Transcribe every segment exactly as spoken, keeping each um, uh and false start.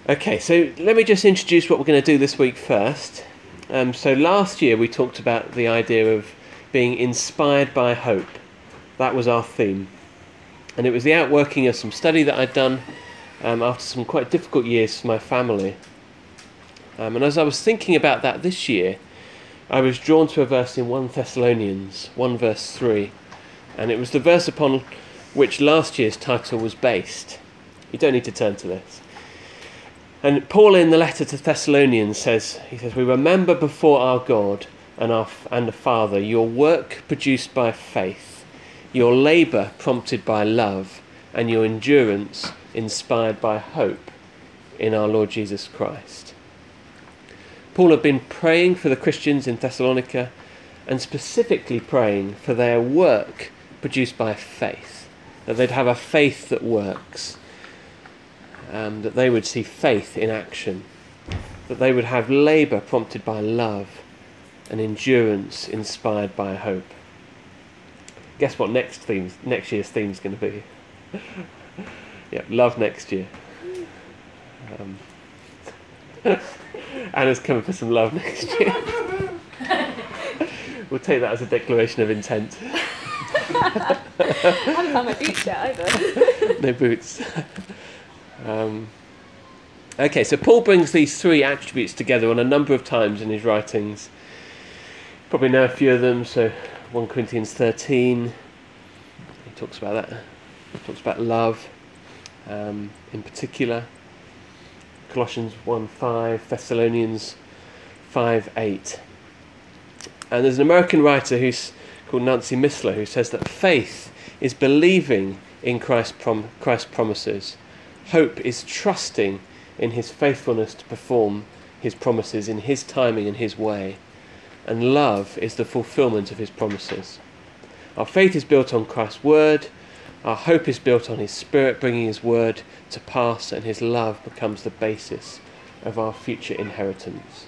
Okay, so let me just introduce what we're going to do this week first. Um, so last year we talked about the idea of being inspired by hope. That was our theme. And it was the outworking of some study that I'd done um, after some quite difficult years for my family. Um, and as I was thinking about that this year, I was drawn to a verse in First Thessalonians, one verse three. And it was the verse upon which last year's title was based. You don't need to turn to this. And Paul in the letter to Thessalonians says, he says, "We remember before our God and our and the Father your work produced by faith, your labour prompted by love, and your endurance inspired by hope in our Lord Jesus Christ." Paul had been praying for the Christians in Thessalonica, and specifically praying for their work produced by faith, that they'd have a faith that works. Um, that they would see faith in action, that they would have labour prompted by love and endurance inspired by hope. Guess what next theme, next year's theme is going to be? Yeah, love next year. Um, Anna's coming for some love next year. We'll take that as a declaration of intent. I haven't found my boots yet either. No boots. Um, okay, so Paul brings these three attributes together on a number of times in his writings. You probably know a few of them. So First Corinthians thirteen, he talks about that. He talks about love um, in particular. Colossians one five, Thessalonians five eight. And there's an American writer who's called Nancy Missler who says that faith is believing in Christ's, prom- Christ's promises. Hope is trusting in his faithfulness to perform his promises in his timing and his way. And love is the fulfillment of his promises. Our faith is built on Christ's word. Our hope is built on his spirit bringing his word to pass, and his love becomes the basis of our future inheritance.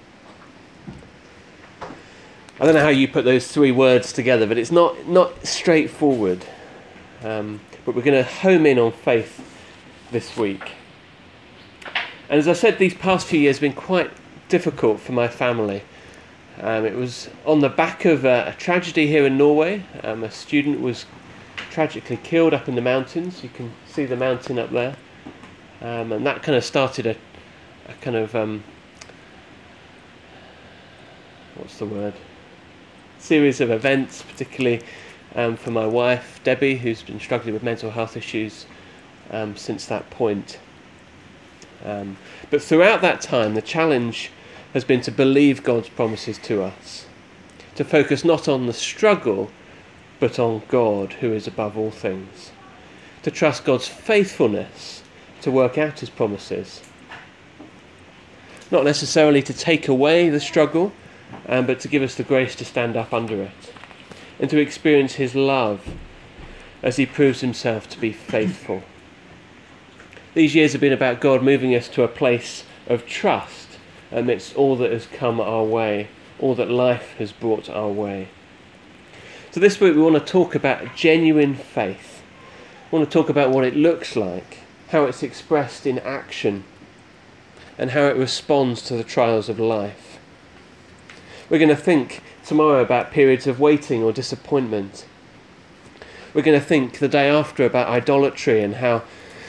I don't know how you put those three words together, but it's not, not straightforward. Um, but we're going to home in on faith this week. And as I said, these past few years have been quite difficult for my family. Um, it was on the back of a, a tragedy here in Norway. Um, a student was tragically killed up in the mountains. You can see the mountain up there. Um, and that kind of started a, a kind of, um, what's the word? Series of events, particularly um, for my wife, Debbie, who's been struggling with mental health issues Um, since that point. Um, but throughout that time, the challenge has been to believe God's promises to us, to focus not on the struggle, but on God, who is above all things, to trust God's faithfulness to work out his promises, not necessarily to take away the struggle, um, but to give us the grace to stand up under it, and to experience his love as he proves himself to be faithful. These years have been about God moving us to a place of trust amidst all that has come our way, all that life has brought our way. So this week we want to talk about genuine faith. We want to talk about what it looks like, how it's expressed in action, and how it responds to the trials of life. We're going to think tomorrow about periods of waiting or disappointment. We're going to think the day after about idolatry and how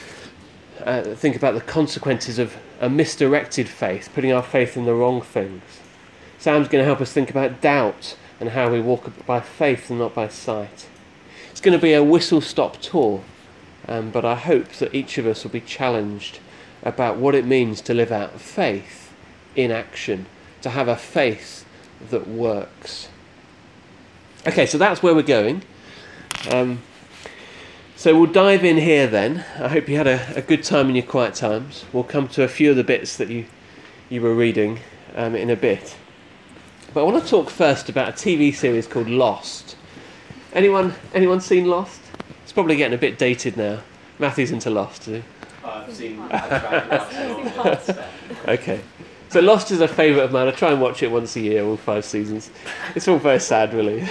Uh, think about the consequences of a misdirected faith, putting our faith in the wrong things. Sam's going to help us think about doubt and how we walk by faith and not by sight. It's going to be a whistle-stop tour, um, but I hope that each of us will be challenged about what it means to live out faith in action, to have a faith that works. Okay, so that's where we're going. Um, So we'll dive in here then. I hope you had a, a good time in your quiet times. We'll come to a few of the bits that you, you were reading um, in a bit. But I want to talk first about a T V series called Lost. Anyone anyone seen Lost? It's probably getting a bit dated now. Matthew's into Lost, is he? I've seen I've Okay. So Lost is a favourite of mine. I try and watch it once a year, all five seasons. It's all very sad, really.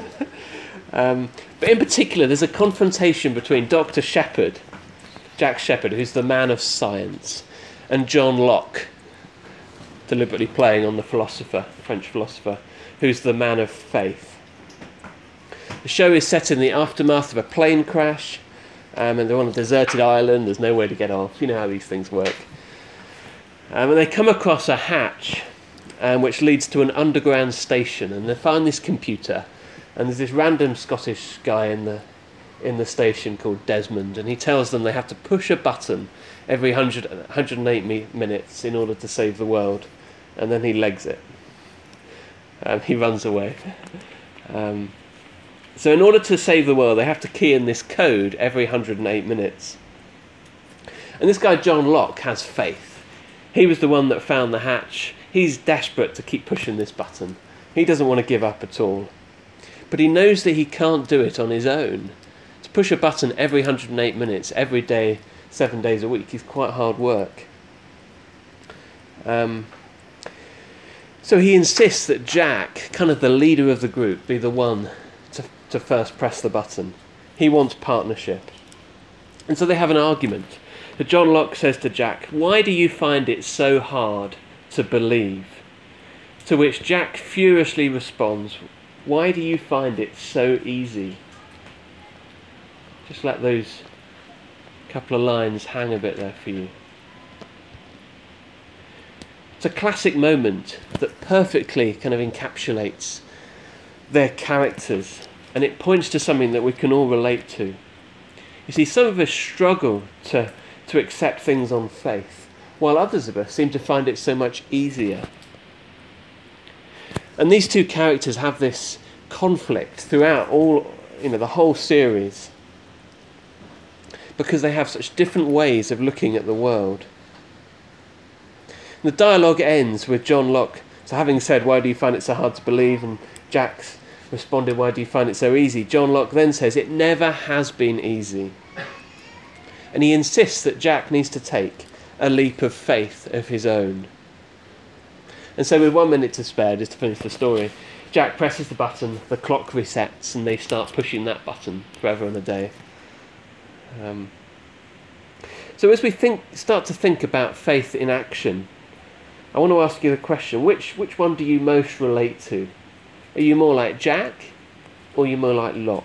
um, but in particular, there's a confrontation between Doctor Shepherd, Jack Shepherd, who's the man of science, and John Locke, deliberately playing on the philosopher, the French philosopher, who's the man of faith. The show is set in the aftermath of a plane crash, um, and they're on a deserted island, there's no way to get off, you know how these things work. Um, and they come across a hatch um, which leads to an underground station, and they find this computer, and there's this random Scottish guy in the in the station called Desmond, and he tells them they have to push a button every one hundred, one hundred eight mi- minutes in order to save the world, and then he legs it. Um, he runs away. Um, so in order to save the world, they have to key in this code every one hundred eight minutes. And this guy John Locke has faith. He was the one that found the hatch. He's desperate to keep pushing this button. He doesn't want to give up at all. But he knows that he can't do it on his own. To push a button every one hundred eight minutes, every day, seven days a week, is quite hard work. Um, so he insists that Jack, kind of the leader of the group, be the one to, to first press the button. He wants partnership. And so they have an argument. So John Locke says to Jack, "Why do you find it so hard to believe?" To which Jack furiously responds, "Why do you find it so easy?" Just let those couple of lines hang a bit there for you. It's a classic moment that perfectly kind of encapsulates their characters, and it points to something that we can all relate to. You see, some of us struggle to, to accept things on faith, while others of us seem to find it so much easier. And these two characters have this conflict throughout all, you know, the whole series, because they have such different ways of looking at the world. And the dialogue ends with John Locke, so having said, "Why do you find it so hard to believe?" and Jack's responded, "Why do you find it so easy?" John Locke then says, "It never has been easy." And he insists that Jack needs to take a leap of faith of his own. And so with one minute to spare, just to finish the story, Jack presses the button, the clock resets, and they start pushing that button forever and a day. Um, so as we think, start to think about faith in action, I want to ask you the question, which, which one do you most relate to? Are you more like Jack, or are you more like Locke?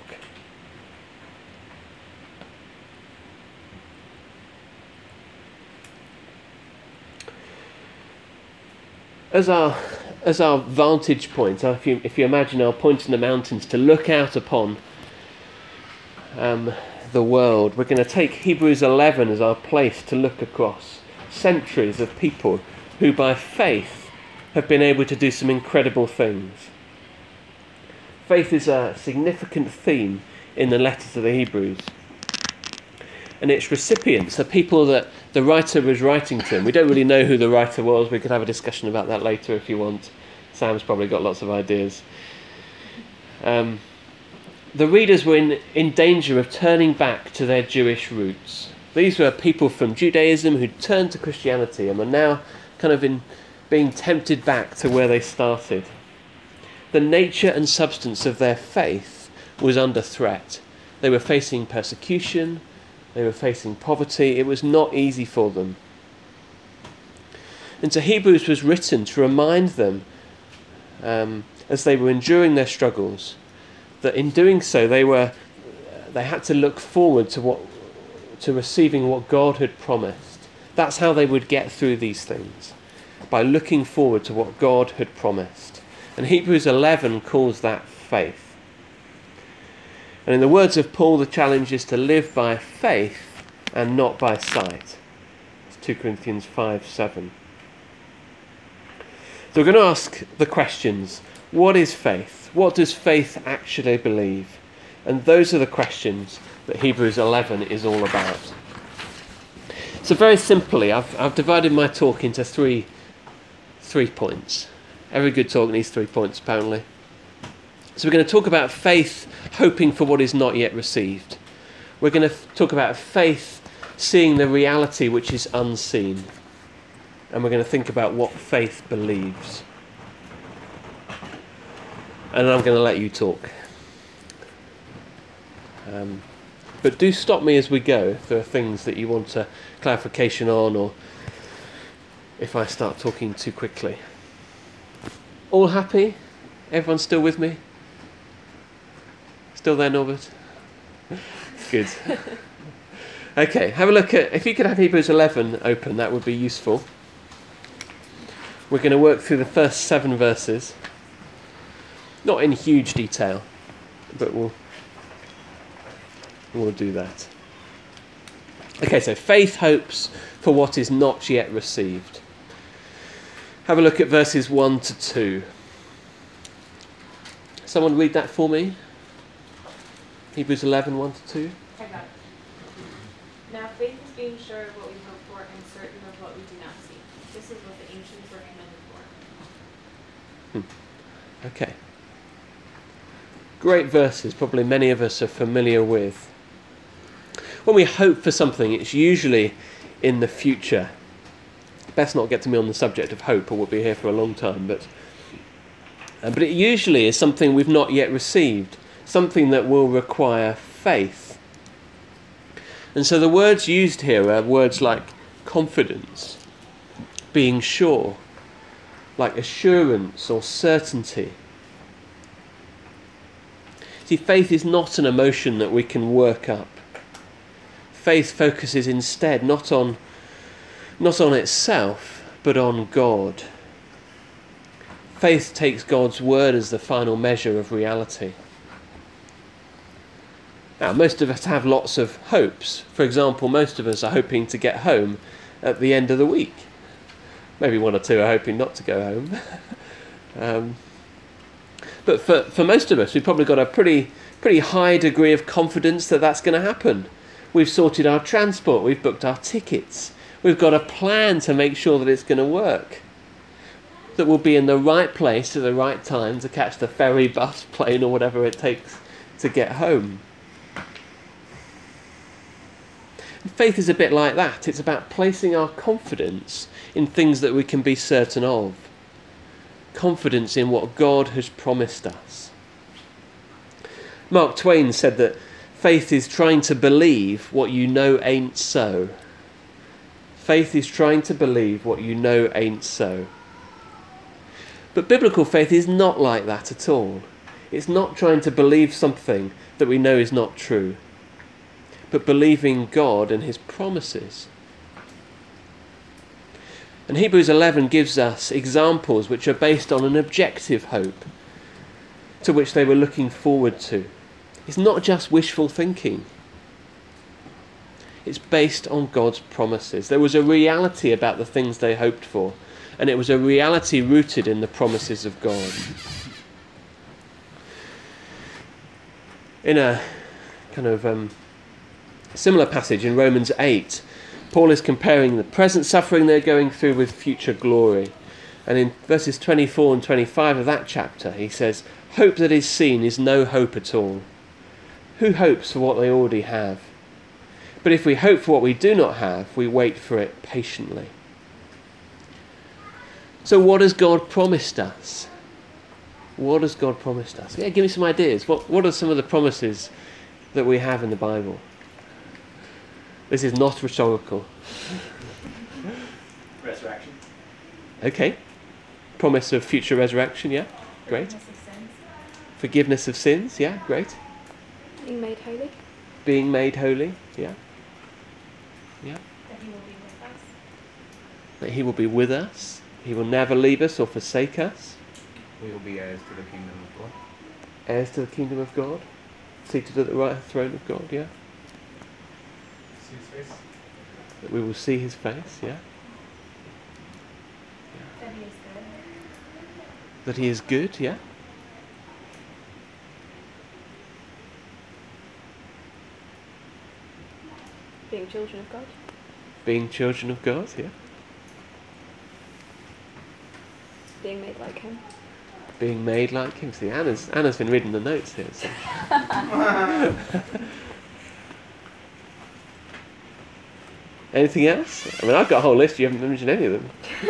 As our as our vantage point, if you if you imagine our point in the mountains to look out upon um, the world, we're going to take Hebrews eleven as our place to look across centuries of people who by faith have been able to do some incredible things. Faith is a significant theme in the letter to the Hebrews. And its recipients, the people that the writer was writing to, we don't really know who the writer was. We could have a discussion about that later if you want. Sam's probably got lots of ideas. Um, the readers were in, in danger of turning back to their Jewish roots. These were people from Judaism who turned to Christianity and were now kind of in being tempted back to where they started. The nature and substance of their faith was under threat. They were facing persecution. They were facing poverty. It was not easy for them. And so Hebrews was written to remind them, um, as they were enduring their struggles, that in doing so they were they had to look forward to what to receiving what God had promised. That's how they would get through these things, by looking forward to what God had promised. And Hebrews eleven calls that faith. And in the words of Paul, the challenge is to live by faith and not by sight. It's two Corinthians five seven. So we're going to ask the questions. What is faith? What does faith actually believe? And those are the questions that Hebrews eleven is all about. So very simply, I've, I've divided my talk into three, three points. Every good talk needs three points, apparently. So we're going to talk about faith hoping for what is not yet received. We're going to f- talk about faith seeing the reality which is unseen. And we're going to think about what faith believes. And I'm going to let you talk. Um, but do stop me as we go if there are things that you want a clarification on or if I start talking too quickly. All happy? Everyone still with me? Still there, Norbert? Good. Okay, have a look at, if you could have Hebrews eleven open, that would be useful. We're going to work through the first seven verses. Not in huge detail, but we'll, we'll do that. Okay, so faith hopes for what is not yet received. Have a look at verses one to two. Someone read that for me? Hebrews eleven, one to two. I got it. Now faith is being sure of what we hope for and certain of what we do not see. This is what the ancients were commended for. Hmm. Okay. Great verses, probably many of us are familiar with. When we hope for something, it's usually in the future. Best not get to me on the subject of hope, or we'll be here for a long time. But, uh, but it usually is something we've not yet received, something that will require faith. And so the words used here are words like confidence, being sure, like assurance or certainty. See, faith is not an emotion that we can work up. Faith focuses instead not on, not on itself, but on God. Faith takes God's word as the final measure of reality. Now, most of us have lots of hopes. For example, most of us are hoping to get home at the end of the week. Maybe one or two are hoping not to go home. um, but for, for most of us, we've probably got a pretty, pretty high degree of confidence that that's going to happen. We've sorted our transport, we've booked our tickets, we've got a plan to make sure that it's going to work, that we'll be in the right place at the right time to catch the ferry, bus, plane, or whatever it takes to get home. Faith is a bit like that. It's about placing our confidence in things that we can be certain of. Confidence in what God has promised us. Mark Twain said that faith is trying to believe what you know ain't so. Faith is trying to believe what you know ain't so. But biblical faith is not like that at all. It's not trying to believe something that we know is not true, but believing God and his promises. And Hebrews eleven gives us examples which are based on an objective hope to which they were looking forward to. It's not just wishful thinking. It's based on God's promises. There was a reality about the things they hoped for, and it was a reality rooted in the promises of God. In a kind of um, similar passage in Romans eight, Paul is comparing the present suffering they're going through with future glory. And in verses twenty-four and twenty-five of that chapter, he says, "Hope that is seen is no hope at all. Who hopes for what they already have? But if we hope for what we do not have, we wait for it patiently." So what has God promised us? What has God promised us? Yeah, give me some ideas. What, what are some of the promises that we have in the Bible? This is not rhetorical. Resurrection. Okay. Promise of future resurrection, yeah? Great. Forgiveness of sins. Forgiveness of sins, yeah? Great. Being made holy. Being made holy, yeah? Yeah. That he will be with us. That he will be with us. He will never leave us or forsake us. We will be heirs to the kingdom of God. Heirs to the kingdom of God. Seated at the right throne of God, yeah? See his face? That we will see his face, yeah? That he is good. That he is good, yeah? Being children of God. Being children of God, yeah? Being made like him. Being made like him. See, Anna's, Anna's been reading the notes here, so... Anything else? I mean, I've got a whole list, you haven't mentioned any of them.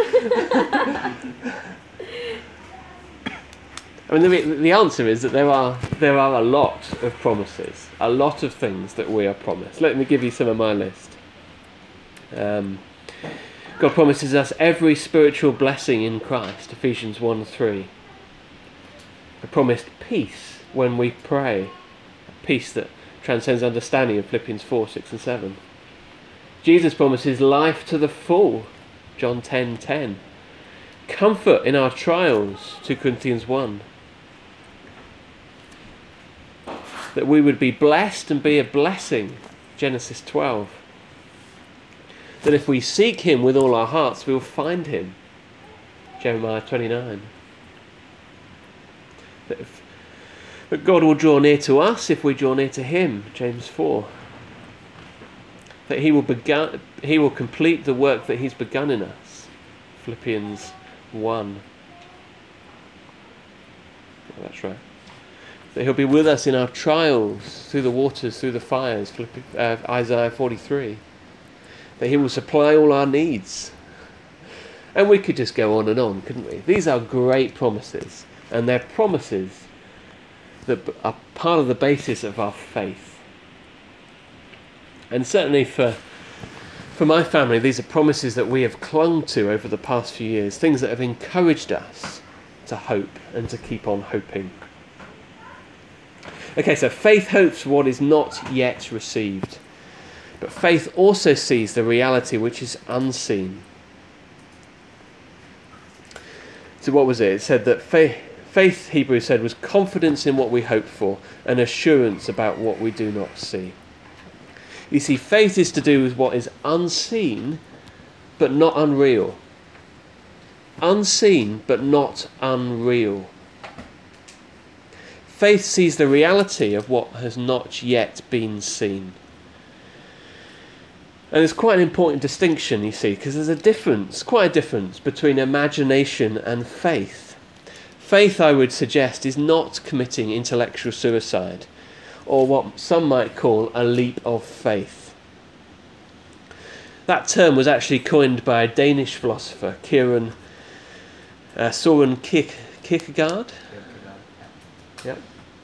I mean, the, the answer is that there are there are a lot of promises, a lot of things that we are promised. Let me give you some of my list. Um, God promises us every spiritual blessing in Christ, Ephesians one three. We're promised peace when we pray, peace that transcends understanding in Philippians four, six and seven. Jesus promises life to the full, John ten ten. Comfort in our trials, two Corinthians one. That we would be blessed and be a blessing, Genesis twelve. That if we seek him with all our hearts, we will find him, Jeremiah twenty-nine. That, if, that God will draw near to us if we draw near to him, James four. That he will begun, he will complete the work that he's begun in us, Philippians one. Oh, that's right. That he'll be with us in our trials, through the waters, through the fires, uh, Isaiah forty-three. That he will supply all our needs. And we could just go on and on, couldn't we? These are great promises, and they're promises that are part of the basis of our faith. And certainly for for my family, these are promises that we have clung to over the past few years, things that have encouraged us to hope and to keep on hoping. Okay, so faith hopes what is not yet received. But faith also sees the reality which is unseen. So what was it? It said that faith, faith, Hebrews said, was confidence in what we hope for and assurance about what we do not see. You see, faith is to do with what is unseen, but not unreal. Unseen, but not unreal. Faith sees the reality of what has not yet been seen. And it's quite an important distinction, you see, because there's a difference, quite a difference between imagination and faith. Faith, I would suggest, is not committing intellectual suicide, or what some might call a leap of faith. That term was actually coined by a Danish philosopher, Kieran uh, Soren Kierke- Kierkegaard. Yep.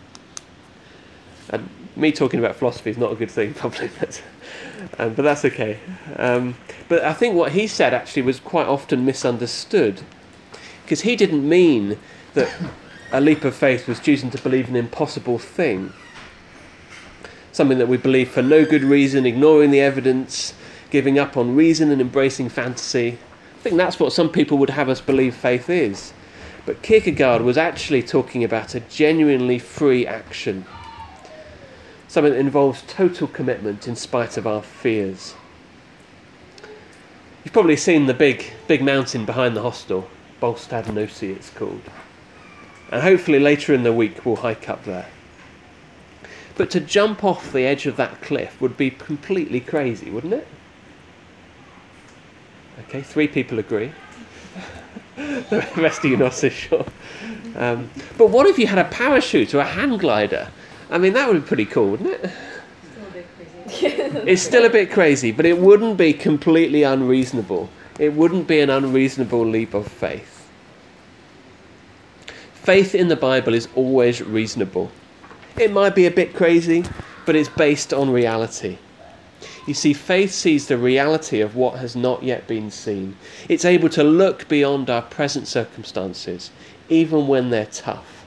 And me talking about philosophy is not a good thing, probably, but, um, but that's okay. Um, but I think what he said actually was quite often misunderstood, because he didn't mean that a leap of faith was choosing to believe an impossible thing, something that we believe for no good reason, ignoring the evidence, giving up on reason and embracing fantasy. I think that's what some people would have us believe faith is. But Kierkegaard was actually talking about a genuinely free action, something that involves total commitment in spite of our fears. You've probably seen the big big mountain behind the hostel, Bolstadnosi it's called. And hopefully later in the week we'll hike up there. But to jump off the edge of that cliff would be completely crazy, wouldn't it? Okay, three people agree. The rest of you not so sure. Um, but what if you had a parachute or a hang glider? I mean, that would be pretty cool, wouldn't it? Still a bit crazy. It's still a bit crazy, but it wouldn't be completely unreasonable. It wouldn't be an unreasonable leap of faith. Faith in the Bible is always reasonable. It might be a bit crazy, but it's based on reality. You see, faith sees the reality of what has not yet been seen. It's able to look beyond our present circumstances, even when they're tough.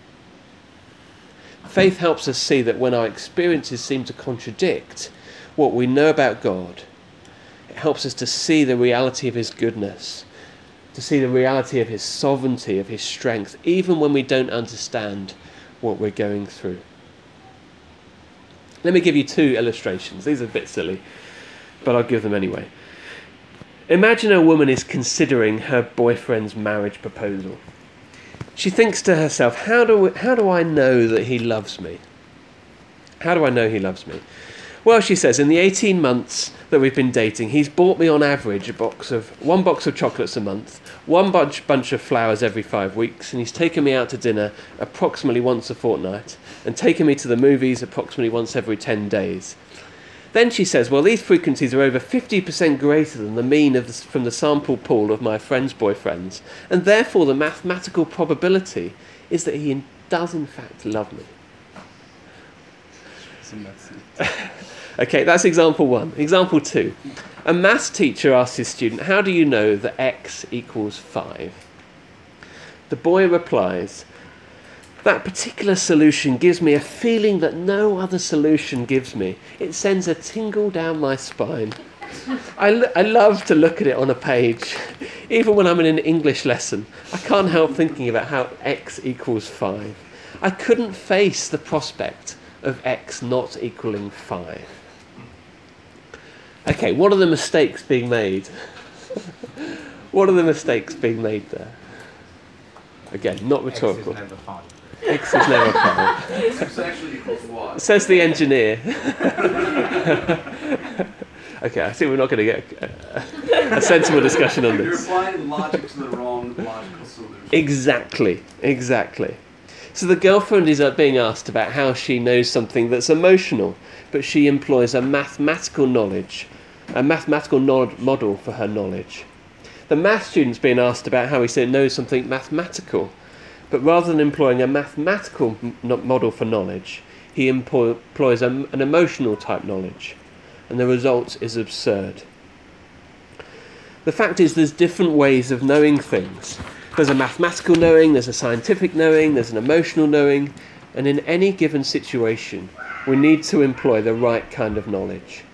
Faith helps us see that when our experiences seem to contradict what we know about God, it helps us to see the reality of his goodness, to see the reality of his sovereignty, of his strength, even when we don't understand what we're going through. Let me give you two illustrations. These are a bit silly, but I'll give them anyway. Imagine a woman is considering her boyfriend's marriage proposal. She thinks to herself, how do, we, how do I know that he loves me? How do I know he loves me? Well, she says, in the eighteen months that we've been dating, he's bought me on average a box of one box of chocolates a month, one bunch, bunch of flowers every five weeks, and he's taken me out to dinner approximately once a fortnight, and taken me to the movies approximately once every ten days. Then she says, well, these frequencies are over fifty percent greater than the mean of the, from the sample pool of my friends' boyfriends, and therefore the mathematical probability is that he does in fact love me. Okay, that's example one. Example two. A maths teacher asks his student, how do you know that x equals five? The boy replies, that particular solution gives me a feeling that no other solution gives me. It sends a tingle down my spine. I, lo- I love to look at it on a page. Even when I'm in an English lesson, I can't help thinking about how x equals five. I couldn't face the prospect of x not equaling five. Okay, what are the mistakes being made? What are the mistakes being made there? Again, not rhetorical. X is never five. X is never five. X actually equals one. Says the engineer. Okay, I think we're not going to get a, a sensible discussion on You're this. applying logic to the wrong logical solution. Exactly, exactly. So the girlfriend is uh, being asked about how she knows something that's emotional, but she employs a mathematical knowledge, a mathematical nod- model for her knowledge. The math student's being asked about how he say- knows something mathematical, but rather than employing a mathematical m- model for knowledge, he employ- employs a, an emotional type knowledge, and the result is absurd. The fact is, there's different ways of knowing things. There's a mathematical knowing, there's a scientific knowing, there's an emotional knowing, and in any given situation, we need to employ the right kind of knowledge.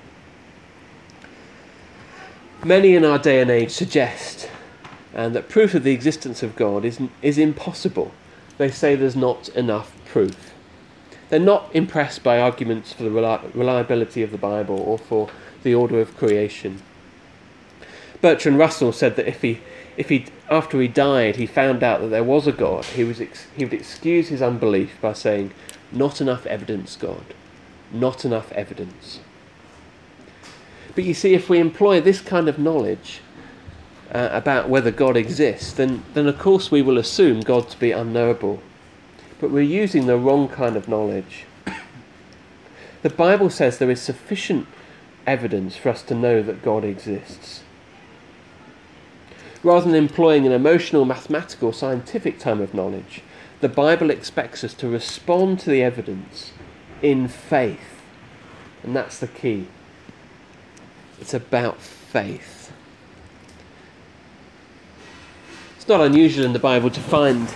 Many in our day and age suggest and that proof of the existence of God is, is impossible. They say there's not enough proof. They're not impressed by arguments for the reli- reliability of the Bible or for the order of creation. Bertrand Russell said that if he, if he, after he died, he found out that there was a God, he, was ex- he would excuse his unbelief by saying, "Not enough evidence, God. Not enough evidence." But you see, if we employ this kind of knowledge uh, about whether God exists, then, then of course we will assume God to be unknowable. But we're using the wrong kind of knowledge. The Bible says there is sufficient evidence for us to know that God exists. Rather than employing an emotional, mathematical, scientific type of knowledge, the Bible expects us to respond to the evidence in faith. And that's the key. It's about faith. It's not unusual in the Bible to find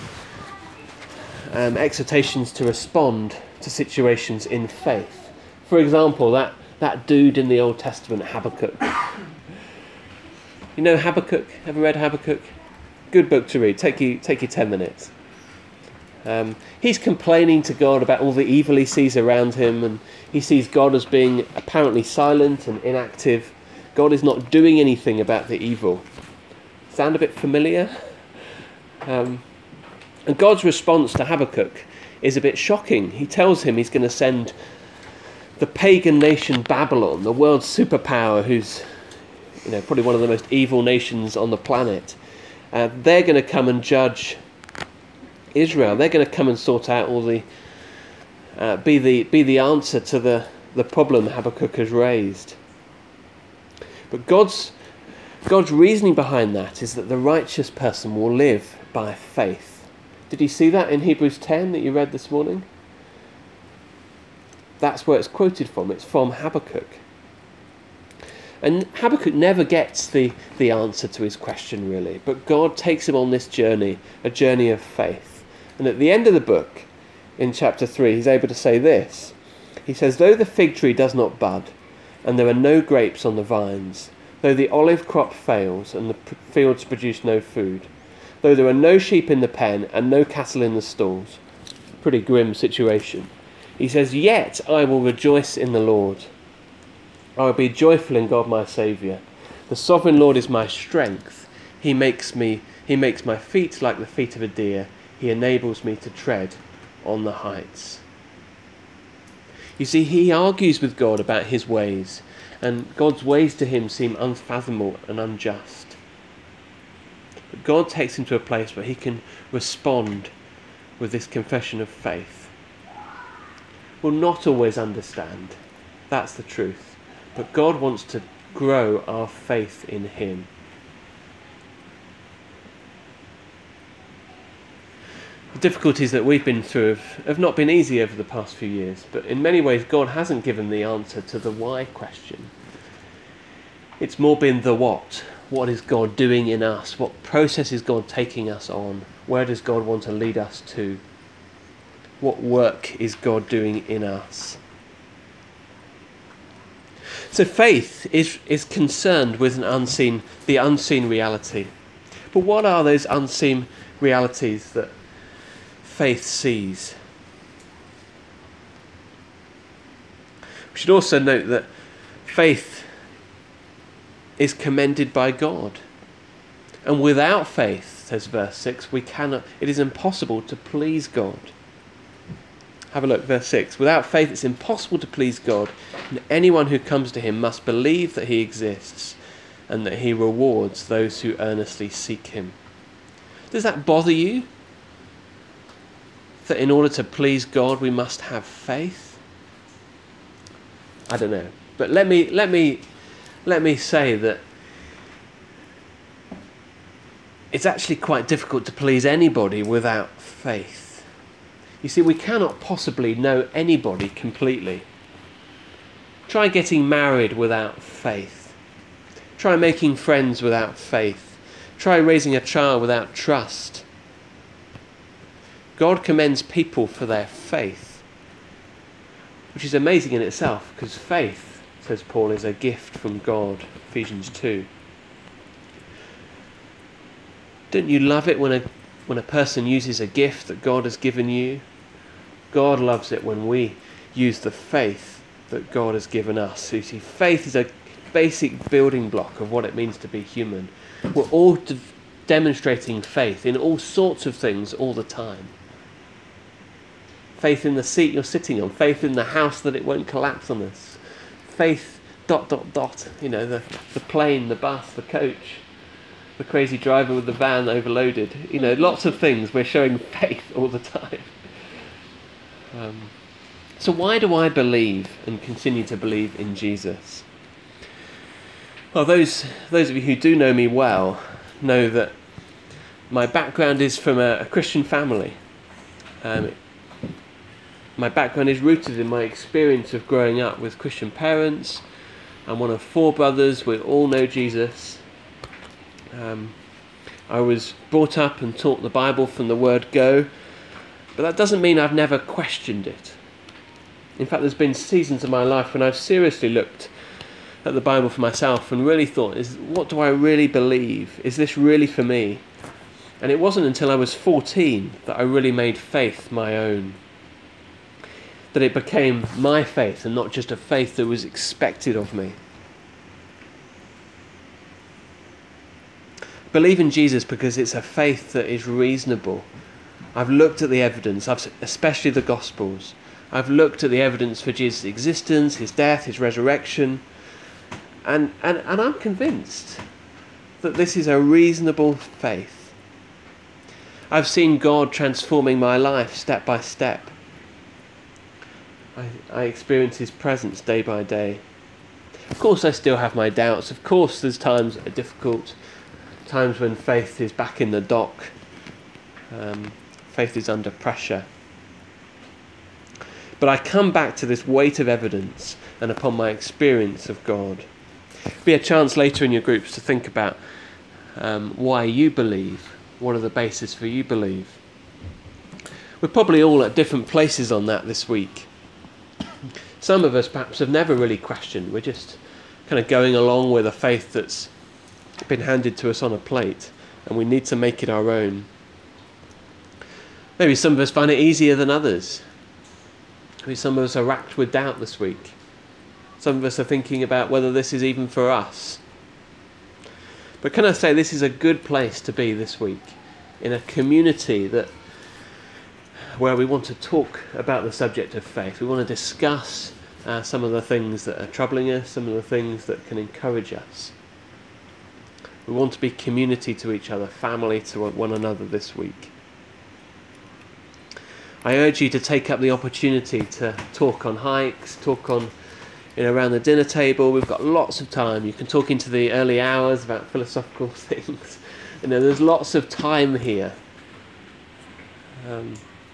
um, exhortations to respond to situations in faith. For example, that, that dude in the Old Testament, Habakkuk. You know Habakkuk? Ever read Habakkuk? Good book to read. Take you take you ten minutes. Um, he's complaining to God about all the evil he sees around him, and he sees God as being apparently silent and inactive. God is not doing anything about the evil. Sound a bit familiar? Um, and God's response to Habakkuk is a bit shocking. He tells him he's going to send the pagan nation Babylon, the world's superpower, who's you know probably one of the most evil nations on the planet. Uh, they're going to come and judge Israel. They're going to come and sort out all the, uh, be the be the answer to the, the problem Habakkuk has raised. But God's God's reasoning behind that is that the righteous person will live by faith. Did you see that in Hebrews ten that you read this morning? That's where it's quoted from. It's from Habakkuk. And Habakkuk never gets the, the answer to his question, really. But God takes him on this journey, a journey of faith. And at the end of the book, in chapter three, he's able to say this. He says, "Though the fig tree does not bud, and there are no grapes on the vines, though the olive crop fails, and the p- fields produce no food, though there are no sheep in the pen, and no cattle in the stalls," pretty grim situation. He says, "Yet I will rejoice in the Lord. I will be joyful in God my Saviour. The sovereign Lord is my strength. He makes me, he makes my feet like the feet of a deer. He enables me to tread on the heights." You see, he argues with God about his ways, and God's ways to him seem unfathomable and unjust. But God takes him to a place where he can respond with this confession of faith. We'll not always understand. That's the truth. But God wants to grow our faith in him. The difficulties that we've been through have, have not been easy over the past few years, but in many ways God hasn't given the answer to the why question. It's more been the what. What is God doing in us? What process is God taking us on? Where does God want to lead us to? What work is God doing in us? So faith is, is concerned with an unseen, the unseen reality. But what are those unseen realities that faith sees? We should also note that faith is commended by God. And without faith, says verse six, we cannot, it is impossible to please God. Have a look, verse six. Without faith it's impossible to please God, and anyone who comes to him must believe that he exists and that he rewards those who earnestly seek him. Does that bother you? That in order to please God we must have faith? I don't know. But let me let me let me say that it's actually quite difficult to please anybody without faith. You see, we cannot possibly know anybody completely. Try getting married without faith. Try making friends without faith. Try raising a child without trust. God commends people for their faith, which is amazing in itself, because faith, says Paul, is a gift from God, Ephesians two. Don't you love it when a when a person uses a gift that God has given you? God loves it when we use the faith that God has given us. You see, faith is a basic building block of what it means to be human. We're all de- demonstrating faith in all sorts of things all the time. Faith in the seat you're sitting on, faith in the house that it won't collapse on us, faith dot dot dot, you know, the, the plane, the bus, the coach, the crazy driver with the van overloaded, you know, lots of things we're showing faith all the time. Um, so why do I believe and continue to believe in Jesus? Well, those those of you who do know me well know that my background is from a, a Christian family. Um, my background is rooted in my experience of growing up with Christian parents. I'm one of four brothers. We all know Jesus. Um, I was brought up and taught the Bible from the word go. But that doesn't mean I've never questioned it. In fact, there's been seasons of my life when I've seriously looked at the Bible for myself and really thought, is what do I really believe? Is this really for me? And it wasn't until I was fourteen that I really made faith my own. That it became my faith and not just a faith that was expected of me. Believe in Jesus because it's a faith that is reasonable. I've looked at the evidence, I've, especially the Gospels. I've looked at the evidence for Jesus' existence, his death, his resurrection, and, and, and I'm convinced that this is a reasonable faith. I've seen God transforming my life step by step. I, I experience his presence day by day. Of course I still have my doubts. Of course there's times that are difficult, times when faith is back in the dock. Um, faith is under pressure. But I come back to this weight of evidence and upon my experience of God. Be a chance later in your groups to think about um, why you believe. What are the bases for you believe? We're probably all at different places on that this week. Some of us perhaps have never really questioned. We're just kind of going along with a faith that's been handed to us on a plate, and we need to make it our own. Maybe some of us find it easier than others. Maybe some of us are racked with doubt this week. Some of us are thinking about whether this is even for us. But can I say this is a good place to be this week, in a community that where we want to talk about the subject of faith. We want to discuss uh, some of the things that are troubling us, some of the things that can encourage us. We want to be community to each other, family to one another this week. I urge you to take up the opportunity to talk on hikes, talk on, you know, around the dinner table. We've got lots of time. You can talk into the early hours about philosophical things. You know, there's lots of time here um,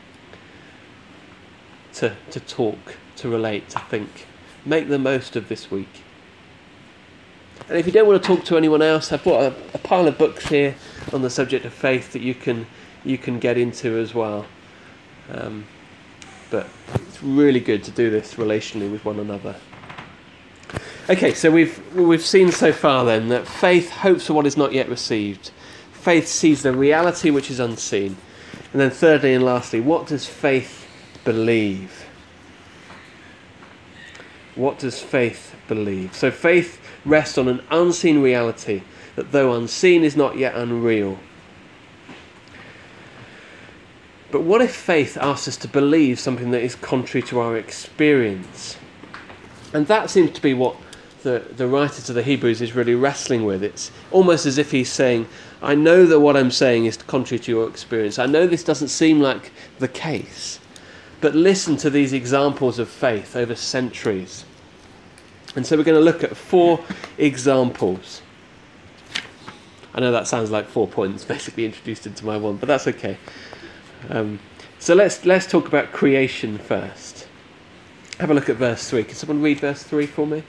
to to talk, to relate, to think. Make the most of this week. And if you don't want to talk to anyone else, I've brought a, a pile of books here on the subject of faith that you can you can get into as well. Um, but it's really good to do this relationally with one another. Okay, so we've we've seen so far then that faith hopes for what is not yet received. Faith sees the reality which is unseen. And then thirdly and lastly, what does faith believe? What does faith believe? So faith rests on an unseen reality that, though unseen, is not yet unreal. But what if faith asks us to believe something that is contrary to our experience? And that seems to be what the, the writer to the Hebrews is really wrestling with. It's almost as if he's saying, I know that what I'm saying is contrary to your experience. I know this doesn't seem like the case. But listen to these examples of faith over centuries. And so we're going to look at four examples. I know that sounds like four points basically introduced into my one, but that's okay. Um, so let's let's talk about creation first. Have a look at verse three. Can someone read verse three for me?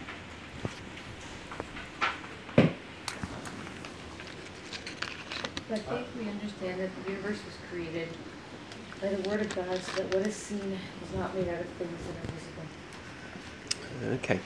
By faith we understand that the universe was created by the word of God, so that what is seen is not made out of things that are visible. Okay.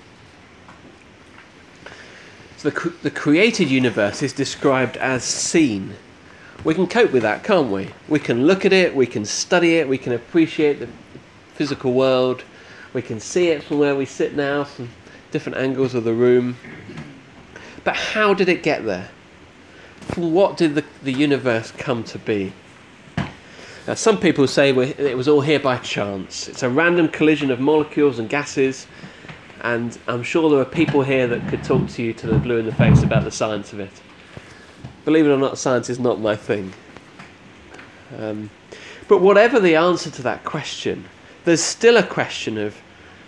So the, cr- the created universe is described as seen. We can cope with that, can't we? We can look at it, we can study it, we can appreciate the physical world, we can see it from where we sit now, from different angles of the room. But how did it get there? From what did the, the universe come to be? Now, some people say we're, it was all here by chance. It's a random collision of molecules and gases, and I'm sure there are people here that could talk to you to the blue in the face about the science of it. Believe it or not, science is not my thing. Um, but whatever the answer to that question, there's still a question of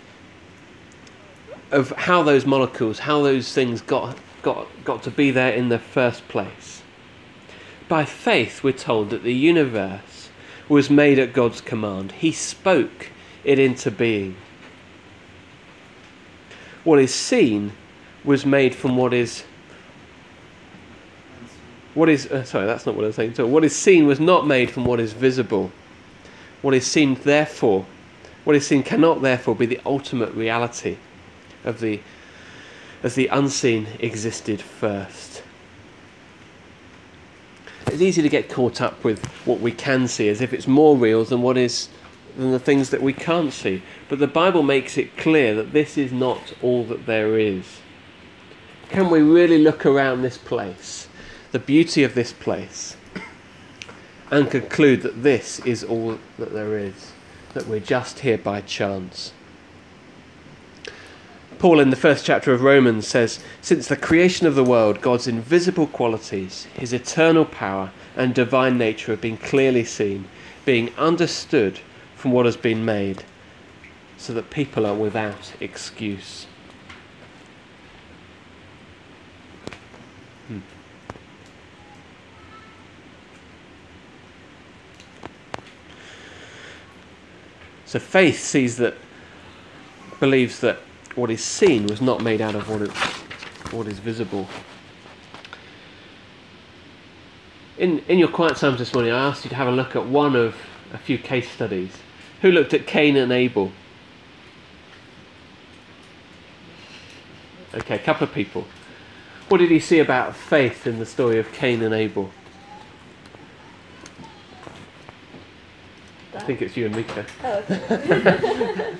of how those molecules, how those things got got got to be there in the first place. By faith, we're told that the universe was made at God's command. He spoke it into being. What is seen was made from what is What is uh, sorry, that's not what I was saying. So what is seen was not made from what is visible. What is seen, therefore, what is seen cannot therefore be the ultimate reality of the as the unseen existed first. It's easy to get caught up with what we can see, as if it's more real than what is than the things that we can't see. But the Bible makes it clear that this is not all that there is. Can we really look around this place, the beauty of this place, and conclude that this is all that there is, that we're just here by chance? Paul in the first chapter of Romans says, since the creation of the world, God's invisible qualities, his eternal power and divine nature have been clearly seen, being understood from what has been made, so that people are without excuse. Hmm. So faith sees that, believes that what is seen was not made out of what is, what is visible. In in your quiet times this morning, I asked you to have a look at one of a few case studies. Who looked at Cain and Abel? Okay, a couple of people. What did he see about faith in the story of Cain and Abel? I think it's you and Mika. Oh, okay.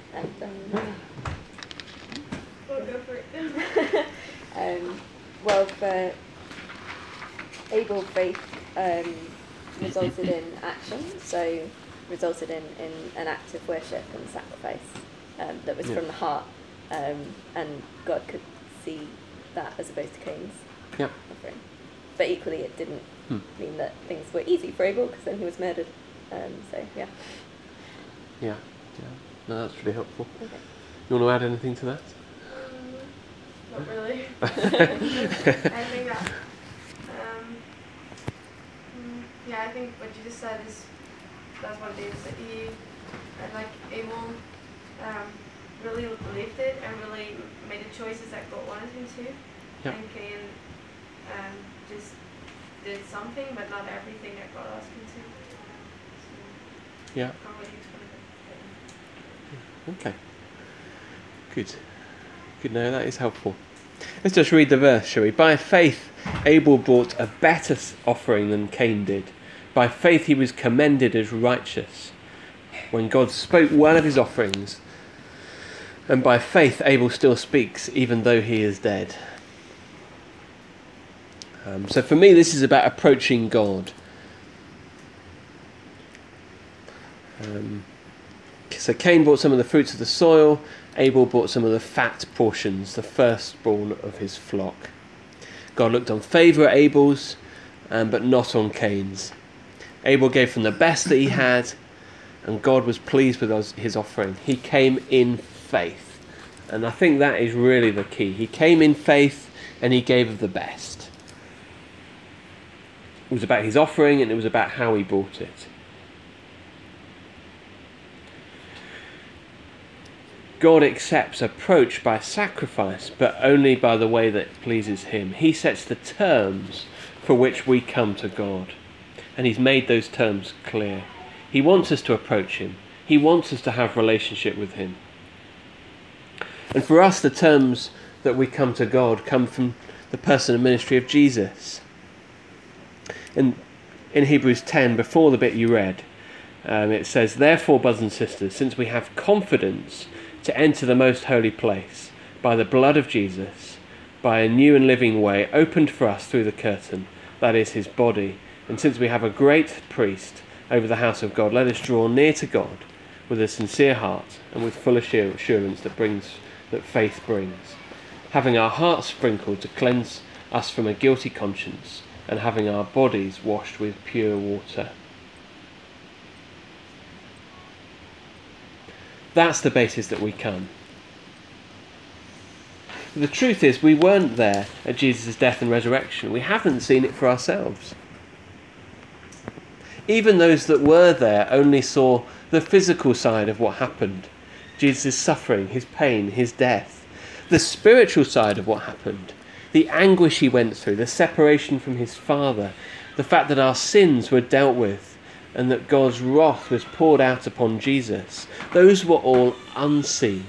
We'll go for it. um, well, for Abel, faith um, resulted in action, so resulted in, in an act of worship and sacrifice um, that was Yeah. from the heart, um, and God could see that as opposed to Cain's Yeah. offering. But equally, it didn't Hmm. mean that things were easy for Abel, because then he was murdered. Um, so, yeah. Yeah. Yeah. No, that's really helpful. Okay. You want to add anything to that? Um, not really. I think that, um, mm, yeah, I think what you just said is, that's what David said. He, uh, like Abel, um, really believed it and really made the choices that God wanted him to. Yeah. And Cain um, just did something, but not everything that God asked him to. So, Yeah. I can't really explain it. Okay. Good. Good. No, that is helpful. Let's just read the verse, shall we? By faith, Abel brought a better s- offering than Cain did. By faith, he was commended as righteous when God spoke well of his offerings. And by faith, Abel still speaks, even though he is dead. Um, so for me, this is about approaching God. Um, so Cain brought some of the fruits of the soil. Abel brought some of the fat portions, the firstborn of his flock. God looked on favour at Abel's, um, but not on Cain's. Abel gave from the best that he had, and God was pleased with us- his offering. He came in faith. And I think that is really the key. He came in faith and he gave of the best. It was about his offering and it was about how he brought it. God accepts approach by sacrifice, but only by the way that pleases him. He sets the terms for which we come to God. And he's made those terms clear. He wants us to approach him. He wants us to have relationship with him. And for us, the terms that we come to God come from the person and ministry of Jesus. And in Hebrews ten, before the bit you read, um, it says, therefore, brothers and sisters, since we have confidence to enter the most holy place by the blood of Jesus, by a new and living way opened for us through the curtain, that is his body. And since we have a great priest over the house of God, let us draw near to God with a sincere heart and with full assur- assurance that brings that faith brings, having our hearts sprinkled to cleanse us from a guilty conscience, and having our bodies washed with pure water. That's the basis that we come. The truth is, we weren't there at Jesus' death and resurrection. We haven't seen it for ourselves. Even those that were there only saw the physical side of what happened. Jesus' suffering, his pain, his death. The spiritual side of what happened. The anguish he went through, the separation from his Father. The fact that our sins were dealt with and that God's wrath was poured out upon Jesus. Those were all unseen.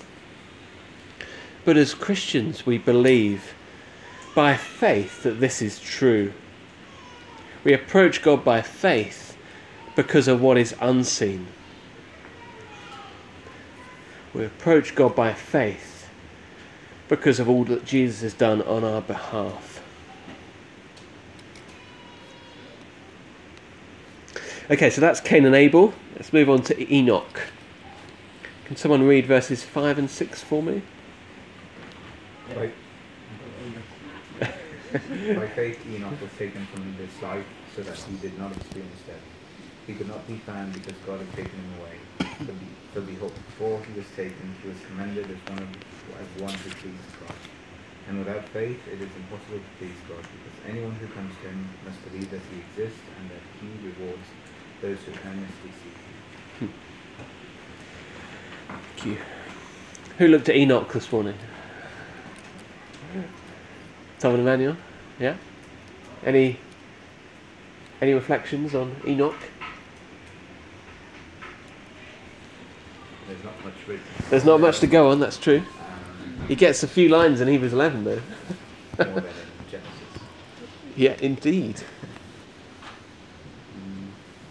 But as Christians, we believe by faith that this is true. We approach God by faith because of what is unseen. We approach God by faith because of all that Jesus has done on our behalf. Okay, so that's Cain and Abel. Let's move on to Enoch. Can someone read verses five and six for me? By, by faith Enoch was taken from this life so that he did not experience death. He could not be found because God had taken him away. For, be, for behold, before he was taken, he was commended as one, of, as one who pleased God. And without faith it is impossible to please God, because anyone who comes to him must believe that he exists and that he rewards those who earnestly seek him. Thank you. Who looked at Enoch this morning? Tom and Emmanuel? Yeah? Any any reflections on Enoch? There's not much written. There's not much to go on, that's true. Um, He gets a few lines in Hebrews eleven though. more than in Genesis. Yeah, indeed. Mm.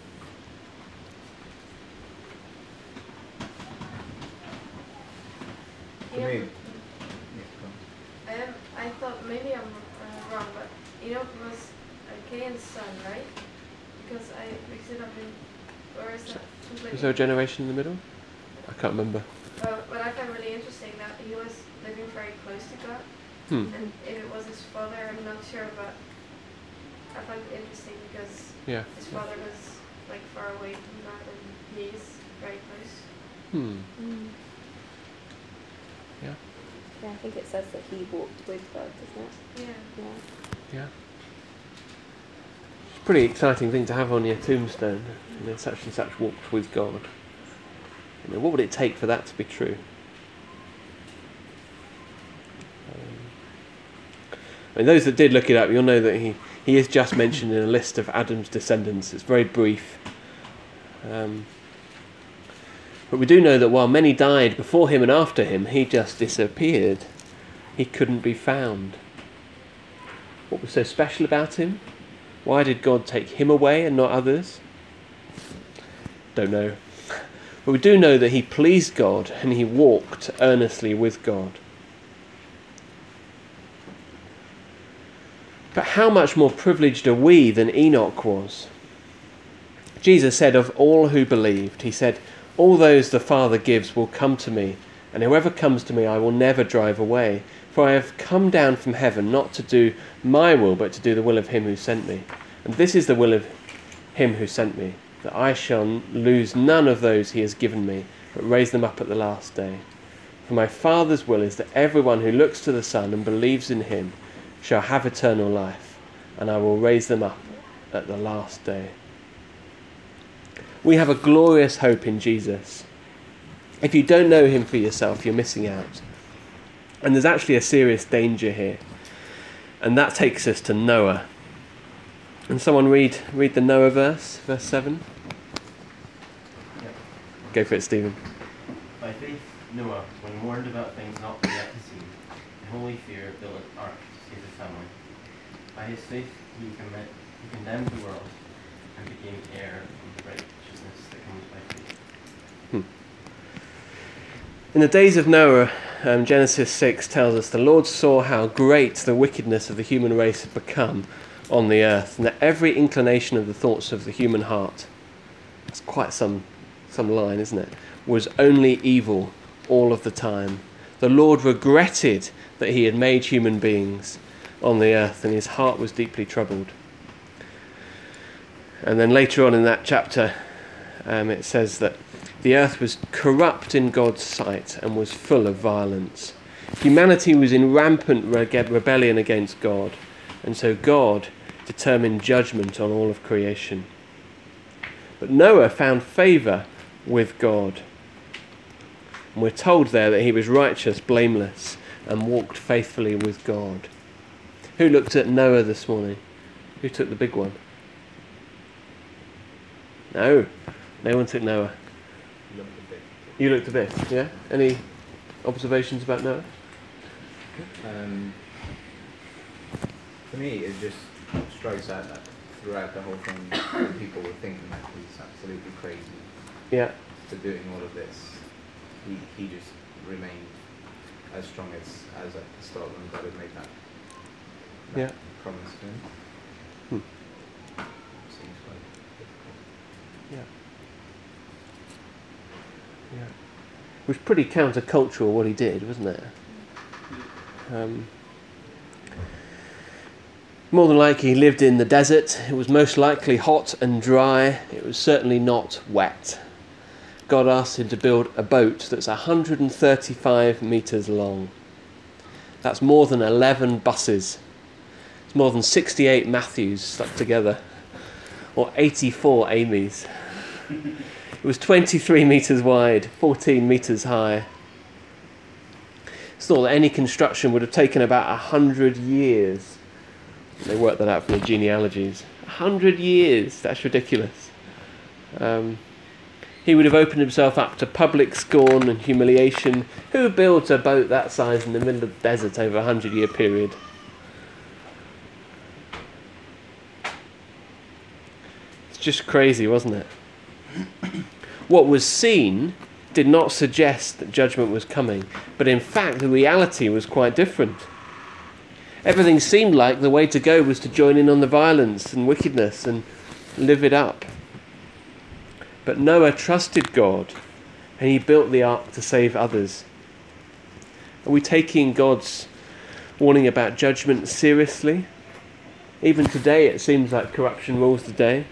To You know, me, yes, go on. um, I thought maybe I'm uh, wrong, but Enoch was uh, Cain's son, right? Because I mixed it up in, or is that completely? Was there a generation in the middle? I can't remember. Uh, but I found really interesting that he was living very close to God, Hmm. and if it was his father, I'm not sure, but I find it interesting because Yeah. his father was like far away from God, and he's very close. Hmm. Mm. Yeah. Yeah, I think it says that he walked with God, doesn't it? Yeah. Yeah. Yeah. It's a pretty exciting thing to have on your tombstone. You know, such and such walked with God. You know, what would it take for that to be true? And those that did look it up, you'll know that he, he is just mentioned in a list of Adam's descendants. It's very brief. Um, but we do know that while many died before him and after him, he just disappeared. He couldn't be found. What was so special about him? Why did God take him away and not others? Don't know. But we do know that he pleased God and he walked earnestly with God. But how much more privileged are we than Enoch was? Jesus said of all who believed, he said, all those the Father gives will come to me, and whoever comes to me I will never drive away. For I have come down from heaven not to do my will, but to do the will of him who sent me. And this is the will of him who sent me, that I shall lose none of those he has given me, but raise them up at the last day. For my Father's will is that everyone who looks to the Son and believes in him shall have eternal life, and I will raise them up at the last day. We have a glorious hope in Jesus. If you don't know him for yourself, you're missing out. And there's actually a serious danger here. And that takes us to Noah. And someone read read the Noah verse, verse seven. Yep. Go for it, Stephen. By faith, Noah, when warned about things not yet to see, in holy fear built an ark to save his family. By his faith, he, commit, he condemned the world and became heir of the righteousness that comes by faith. Hmm. In the days of Noah, um, Genesis six tells us the Lord saw how great the wickedness of the human race had become on the earth, and that every inclination of the thoughts of the human heart, it's quite some some line, isn't it, was only evil all of the time. The Lord regretted that he had made human beings on the earth, and his heart was deeply troubled. And then later on in that chapter, um, it says that the earth was corrupt in God's sight and was full of violence. Humanity was in rampant rege- rebellion against God, and so God determined judgment on all of creation. But Noah found favour with God. And we're told there that he was righteous, blameless, and walked faithfully with God. Who looked at Noah this morning? Who took the big one? No, no one took Noah. Looked a bit. You looked a bit, yeah? Any observations about Noah? Um, for me, it just strikes out that throughout the whole thing, people were thinking that he's absolutely crazy Yeah, for doing all of this. He he just remained as strong as as at the start when God had made that, that Yeah. promise to him. Hmm. Seems quite difficult. yeah. Yeah. It was pretty countercultural what he did, wasn't it? Um, more than likely he lived in the desert. It was most likely hot and dry. It was certainly not wet. God asked him to build a boat that's one hundred thirty-five metres long. That's more than eleven buses. It's more than sixty-eight Matthews stuck together, or eighty-four Amy's. It was twenty-three metres wide, fourteen metres high. It's thought that any construction would have taken about one hundred years. They worked that out from the genealogies. one hundred years, that's ridiculous. Um, he would have opened himself up to public scorn and humiliation. Who builds a boat that size in the middle of the desert over a hundred-year period? It's just crazy, wasn't it? What was seen did not suggest that judgment was coming, but in fact the reality was quite different. Everything seemed like the way to go was to join in on the violence and wickedness and live it up. But Noah trusted God, and he built the ark to save others. Are we taking God's warning about judgment seriously? Even today it seems like corruption rules the day.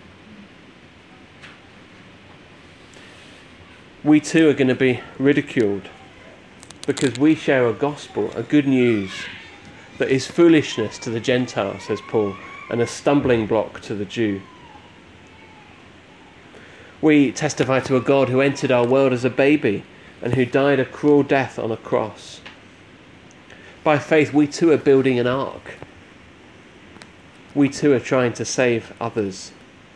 We too are going to be ridiculed because we share a gospel, a good news, that is foolishness to the Gentile, says Paul, and a stumbling block to the Jew. We testify to a God who entered our world as a baby and who died a cruel death on a cross. By faith, we too are building an ark. We too are trying to save others.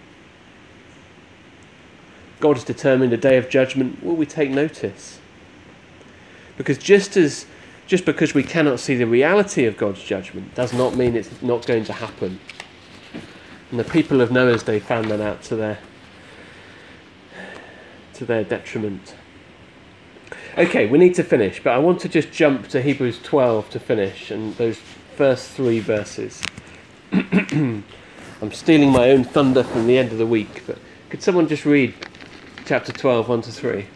God has determined a day of judgment. Will we take notice? Because just as just because we cannot see the reality of God's judgment does not mean it's not going to happen. And the people of Noah's day found that out to their to their detriment. Okay, we need to finish, but I want to just jump to Hebrews twelve to finish, and those first three verses. I'm stealing my own thunder from the end of the week, but could someone just read chapter twelve, one to three?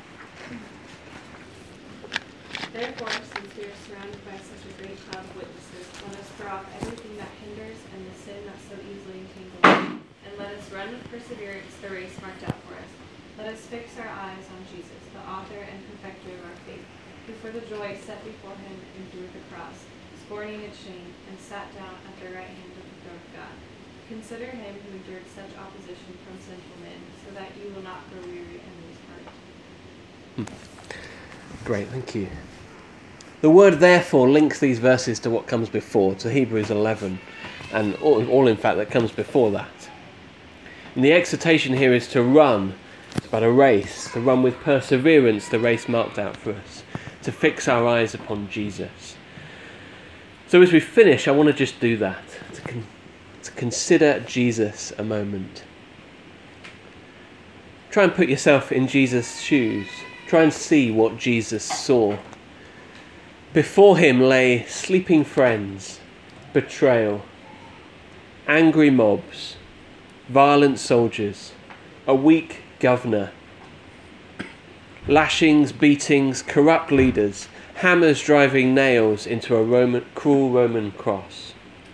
Therefore, since we are surrounded by such a great cloud of witnesses, let us throw off everything that hinders and the sin that so easily entangles us, and let us run with perseverance the race marked out for us. Let us fix our eyes on Jesus, the author and perfecter of our faith, who for the joy set before him endured the cross, scorning its shame, and sat down at the right hand of the throne of God. Consider him who endured such opposition from sinful men, so that you will not grow weary and lose heart. Great, thank you. The word therefore links these verses to what comes before, to Hebrews eleven, and all, all in fact that comes before that. And the exhortation here is to run. It's about a race, to run with perseverance the race marked out for us, to fix our eyes upon Jesus. So as we finish, I want to just do that, to, con- to consider Jesus a moment. Try and put yourself in Jesus' shoes. Try and see what Jesus saw. Before him lay sleeping friends, betrayal, angry mobs, violent soldiers, a weak governor, lashings, beatings, corrupt leaders, hammers driving nails into a Roman, cruel Roman cross.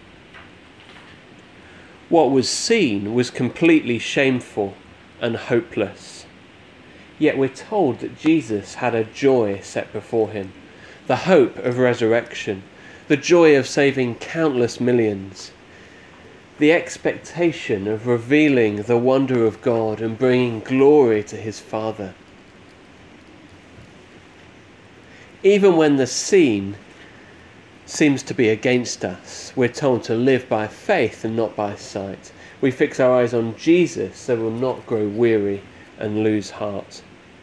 What was seen was completely shameful and hopeless. Yet we're told that Jesus had a joy set before him, the hope of resurrection, the joy of saving countless millions, the expectation of revealing the wonder of God and bringing glory to his Father. Even when the scene seems to be against us, we're told to live by faith and not by sight. We fix our eyes on Jesus so we'll not grow weary and lose heart.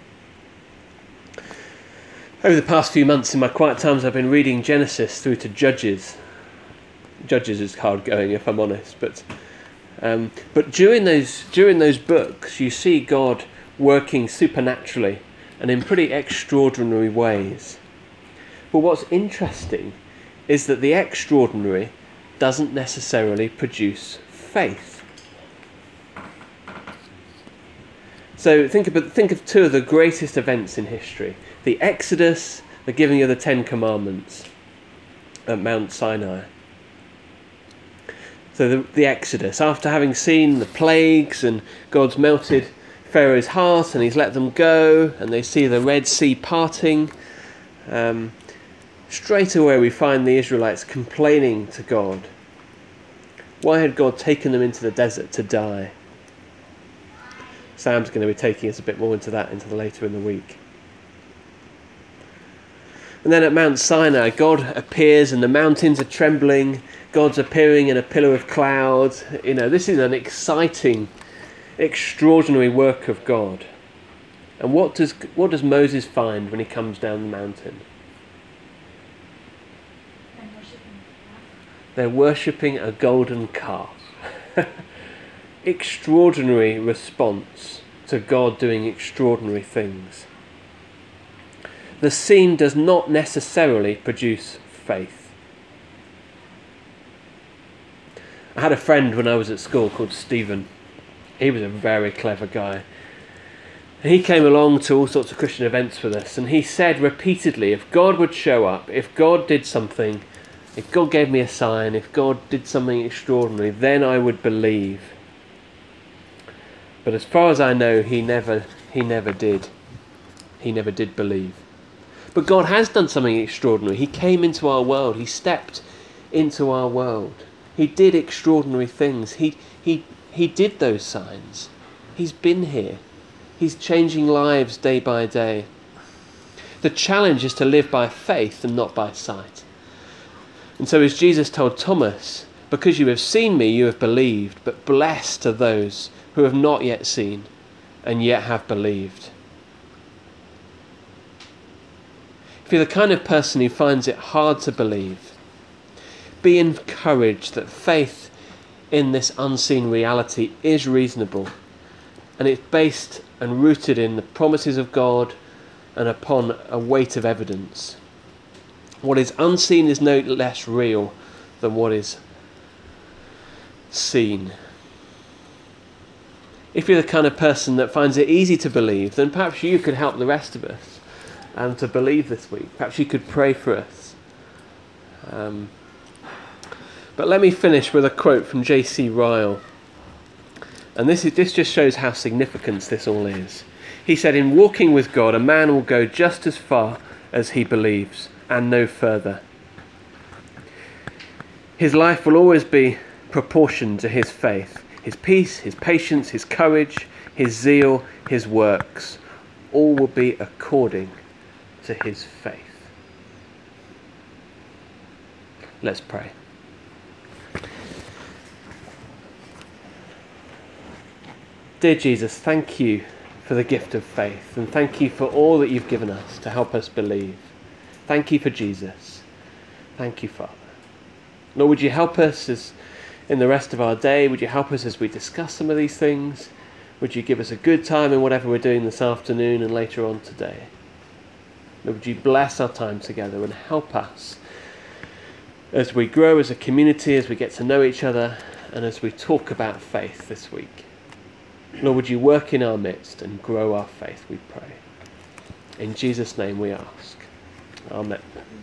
Over the past few months in my quiet times, I've been reading Genesis through to Judges. Judges is hard going, if I'm honest, but um, but during those during those books, you see God working supernaturally and in pretty extraordinary ways. But what's interesting is that the extraordinary doesn't necessarily produce faith. So think of think of two of the greatest events in history: the Exodus, the giving of the Ten Commandments at Mount Sinai. So the, the Exodus, after having seen the plagues and God's melted Pharaoh's heart and he's let them go, and they see the Red Sea parting, um, straight away we find the Israelites complaining to God. Why had God taken them into the desert to die? Sam's going to be taking us a bit more into that into the later in the week. And then at Mount Sinai, God appears and the mountains are trembling. God's appearing in a pillar of cloud. You know, this is an exciting, extraordinary work of God. And what does what does Moses find when he comes down the mountain? They're worshipping a golden calf. Extraordinary response to God doing extraordinary things. The scene does not necessarily produce faith. I had a friend when I was at school called Stephen. He was a very clever guy. And he came along to all sorts of Christian events with us, and he said repeatedly, if God would show up, if God did something, if God gave me a sign, if God did something extraordinary, then I would believe. But as far as I know, he never he never did. He never did believe. But God has done something extraordinary. He came into our world. He stepped into our world. He did extraordinary things. He he he did those signs. He's been here. He's changing lives day by day. The challenge is to live by faith and not by sight. And so as Jesus told Thomas, because you have seen me, you have believed, but blessed are those who have not yet seen and yet have believed. If you're the kind of person who finds it hard to believe, be encouraged that faith in this unseen reality is reasonable, and it's based and rooted in the promises of God and upon a weight of evidence. What is unseen is no less real than what is seen. If you're the kind of person that finds it easy to believe, then perhaps you could help the rest of us um, to believe this week. Perhaps you could pray for us. Um, but let me finish with a quote from J C Ryle. And this is, this just shows how significant this all is. He said, "In walking with God, a man will go just as far as he believes, and no further. His life will always be proportioned to his faith, his peace, his patience, his courage, his zeal, his works. All will be according to his faith." Let's pray. Dear Jesus, thank you for the gift of faith, and thank you for all that you've given us to help us believe. Thank you for Jesus. Thank you, Father. Lord, would you help us as in the rest of our day? Would you help us as we discuss some of these things? Would you give us a good time in whatever we're doing this afternoon and later on today? Lord, would you bless our time together and help us as we grow as a community, as we get to know each other, and as we talk about faith this week. Lord, would you work in our midst and grow our faith, we pray. In Jesus' name we ask. Amen.